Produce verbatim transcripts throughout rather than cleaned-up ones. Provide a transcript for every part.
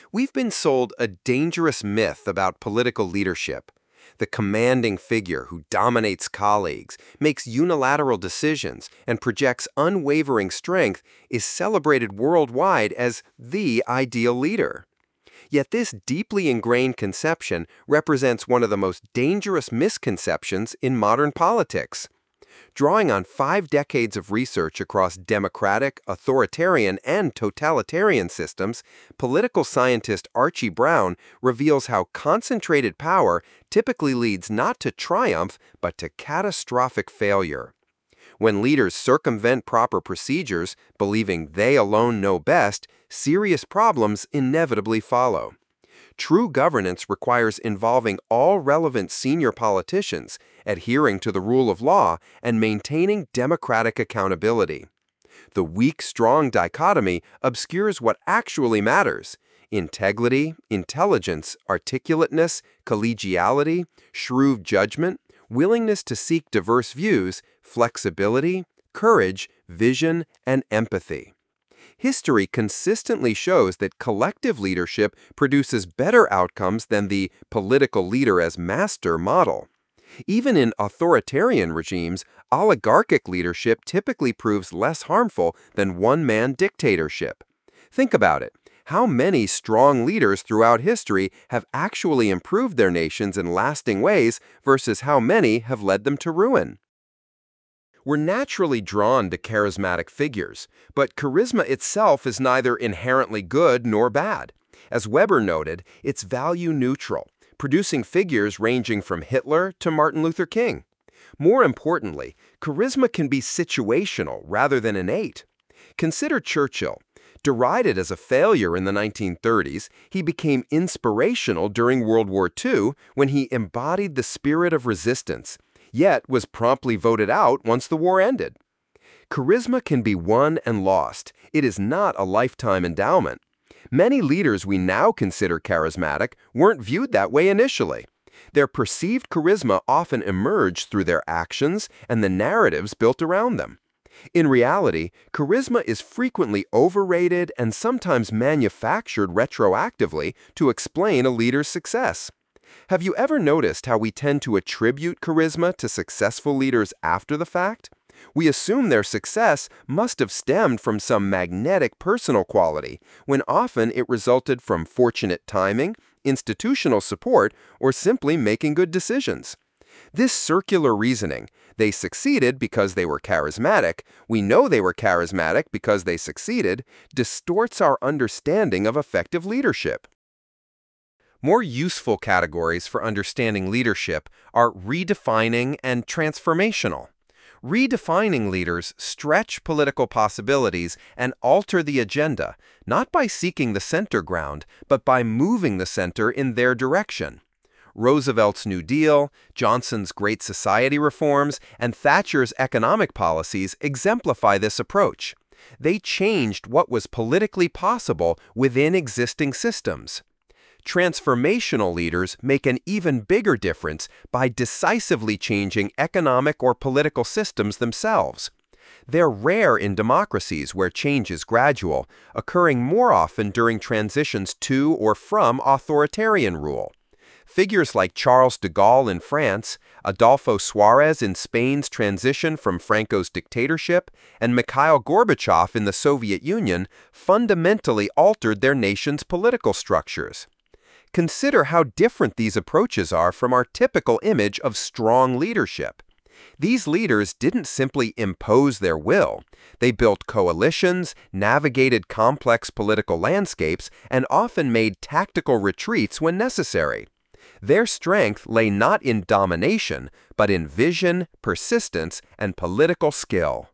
We've been sold a dangerous myth about political leadership. The commanding figure who dominates colleagues, makes unilateral decisions, and projects unwavering strength is celebrated worldwide as the ideal leader. Yet this deeply ingrained conception represents one of the most dangerous misconceptions in modern politics. Drawing on five decades of research across democratic, authoritarian, and totalitarian systems, political scientist Archie Brown reveals how concentrated power typically leads not to triumph, but to catastrophic failure. When leaders circumvent proper procedures, believing they alone know best, serious problems inevitably follow. True governance requires involving all relevant senior politicians, adhering to the rule of law, and maintaining democratic accountability. The weak-strong dichotomy obscures what actually matters: integrity, intelligence, articulateness, collegiality, shrewd judgment, willingness to seek diverse views, flexibility, courage, vision, and empathy. History consistently shows that collective leadership produces better outcomes than the political leader as master model. Even in authoritarian regimes, oligarchic leadership typically proves less harmful than one-man dictatorship. Think about it. How many strong leaders throughout history have actually improved their nations in lasting ways versus how many have led them to ruin? We're naturally drawn to charismatic figures, but charisma itself is neither inherently good nor bad. As Weber noted, it's value neutral, producing figures ranging from Hitler to Martin Luther King. More importantly, charisma can be situational rather than innate. Consider Churchill. Derided as a failure in the nineteen thirties, he became inspirational during World War Two when he embodied the spirit of resistance, yet was promptly voted out once the war ended. Charisma can be won and lost. It is not a lifetime endowment. Many leaders we now consider charismatic weren't viewed that way initially. Their perceived charisma often emerged through their actions and the narratives built around them. In reality, charisma is frequently overrated and sometimes manufactured retroactively to explain a leader's success. Have you ever noticed how we tend to attribute charisma to successful leaders after the fact? We assume their success must have stemmed from some magnetic personal quality, when often it resulted from fortunate timing, institutional support, or simply making good decisions. This circular reasoning, they succeeded because they were charismatic, we know they were charismatic because they succeeded, distorts our understanding of effective leadership. More useful categories for understanding leadership are redefining and transformational. Redefining leaders stretch political possibilities and alter the agenda, not by seeking the center ground, but by moving the center in their direction. Roosevelt's New Deal, Johnson's Great Society reforms, and Thatcher's economic policies exemplify this approach. They changed what was politically possible within existing systems. Transformational leaders make an even bigger difference by decisively changing economic or political systems themselves. They're rare in democracies where change is gradual, occurring more often during transitions to or from authoritarian rule. Figures like Charles de Gaulle in France, Adolfo Suarez in Spain's transition from Franco's dictatorship, and Mikhail Gorbachev in the Soviet Union fundamentally altered their nation's political structures. Consider how different these approaches are from our typical image of strong leadership. These leaders didn't simply impose their will. They built coalitions, navigated complex political landscapes, and often made tactical retreats when necessary. Their strength lay not in domination, but in vision, persistence, and political skill.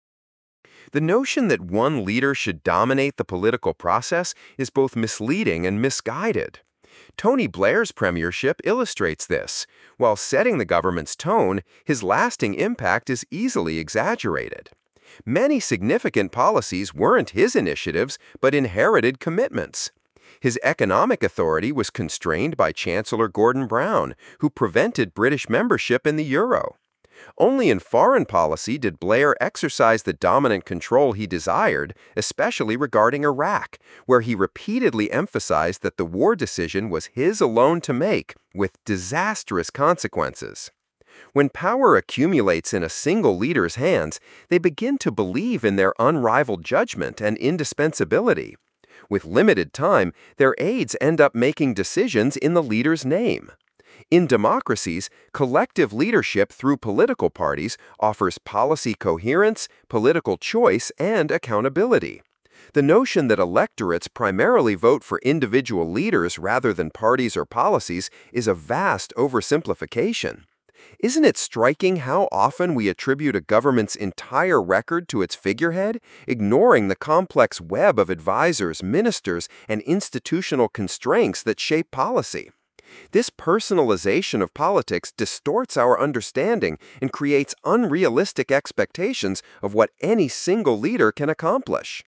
The notion that one leader should dominate the political process is both misleading and misguided. Tony Blair's premiership illustrates this. While setting the government's tone, his lasting impact is easily exaggerated. Many significant policies weren't his initiatives, but inherited commitments. His economic authority was constrained by Chancellor Gordon Brown, who prevented British membership in the euro. Only in foreign policy did Blair exercise the dominant control he desired, especially regarding Iraq, where he repeatedly emphasized that the war decision was his alone to make, with disastrous consequences. When power accumulates in a single leader's hands, they begin to believe in their unrivaled judgment and indispensability. With limited time, their aides end up making decisions in the leader's name. In democracies, collective leadership through political parties offers policy coherence, political choice, and accountability. The notion that electorates primarily vote for individual leaders rather than parties or policies is a vast oversimplification. Isn't it striking how often we attribute a government's entire record to its figurehead, ignoring the complex web of advisors, ministers, and institutional constraints that shape policy? This personalization of politics distorts our understanding and creates unrealistic expectations of what any single leader can accomplish.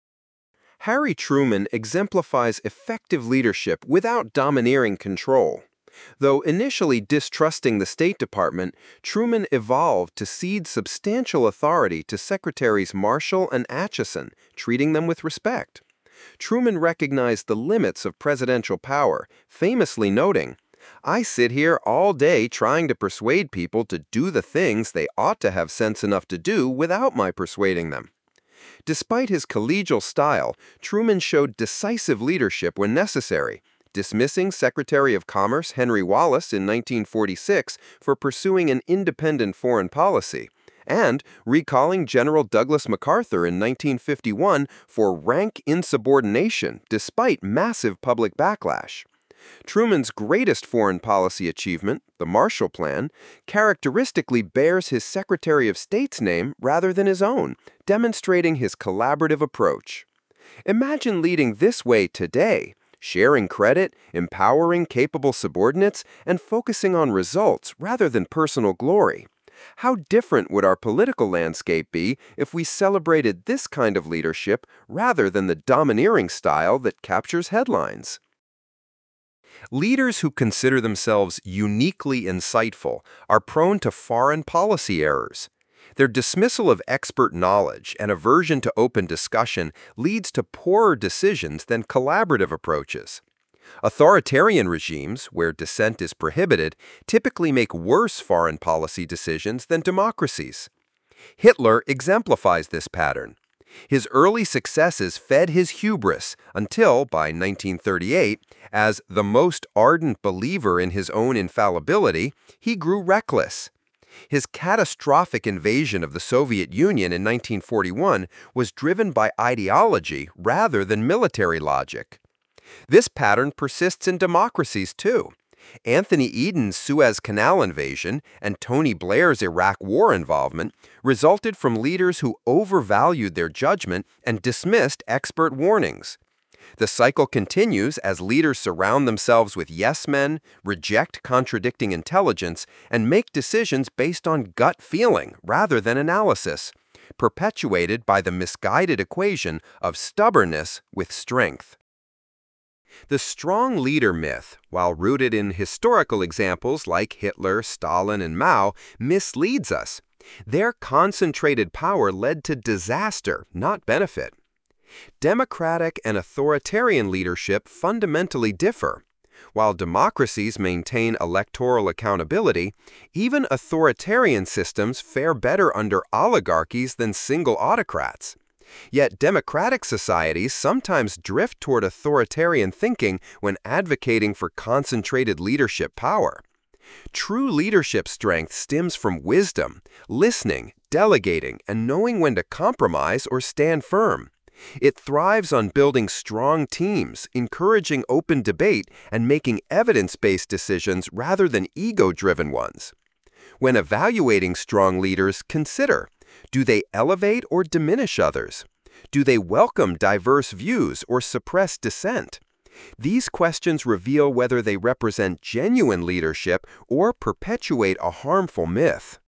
Harry Truman exemplifies effective leadership without domineering control. Though initially distrusting the State Department, Truman evolved to cede substantial authority to Secretaries Marshall and Acheson, treating them with respect. Truman recognized the limits of presidential power, famously noting, "I sit here all day trying to persuade people to do the things they ought to have sense enough to do without my persuading them." Despite his collegial style, Truman showed decisive leadership when necessary, dismissing Secretary of Commerce Henry Wallace in nineteen forty-six for pursuing an independent foreign policy, and recalling General Douglas MacArthur in nineteen fifty-one for rank insubordination despite massive public backlash. Truman's greatest foreign policy achievement, the Marshall Plan, characteristically bears his Secretary of State's name rather than his own, demonstrating his collaborative approach. Imagine leading this way today, sharing credit, empowering capable subordinates, and focusing on results rather than personal glory. How different would our political landscape be if we celebrated this kind of leadership rather than the domineering style that captures headlines? Leaders who consider themselves uniquely insightful are prone to foreign policy errors. Their dismissal of expert knowledge and aversion to open discussion leads to poorer decisions than collaborative approaches. Authoritarian regimes, where dissent is prohibited, typically make worse foreign policy decisions than democracies. Hitler exemplifies this pattern. His early successes fed his hubris until, by nineteen thirty-eight, as the most ardent believer in his own infallibility, he grew reckless. His catastrophic invasion of the Soviet Union in nineteen forty-one was driven by ideology rather than military logic. This pattern persists in democracies, too. Anthony Eden's Suez Canal invasion and Tony Blair's Iraq War involvement resulted from leaders who overvalued their judgment and dismissed expert warnings. The cycle continues as leaders surround themselves with yes-men, reject contradicting intelligence, and make decisions based on gut feeling rather than analysis, perpetuated by the misguided equation of stubbornness with strength. The strong leader myth, while rooted in historical examples like Hitler, Stalin, and Mao, misleads us. Their concentrated power led to disaster, not benefit. Democratic and authoritarian leadership fundamentally differ. While democracies maintain electoral accountability, even authoritarian systems fare better under oligarchies than single autocrats. Yet democratic societies sometimes drift toward authoritarian thinking when advocating for concentrated leadership power. True leadership strength stems from wisdom, listening, delegating, and knowing when to compromise or stand firm. It thrives on building strong teams, encouraging open debate, and making evidence-based decisions rather than ego-driven ones. When evaluating strong leaders, consider: do they elevate or diminish others? Do they welcome diverse views or suppress dissent? These questions reveal whether they represent genuine leadership or perpetuate a harmful myth.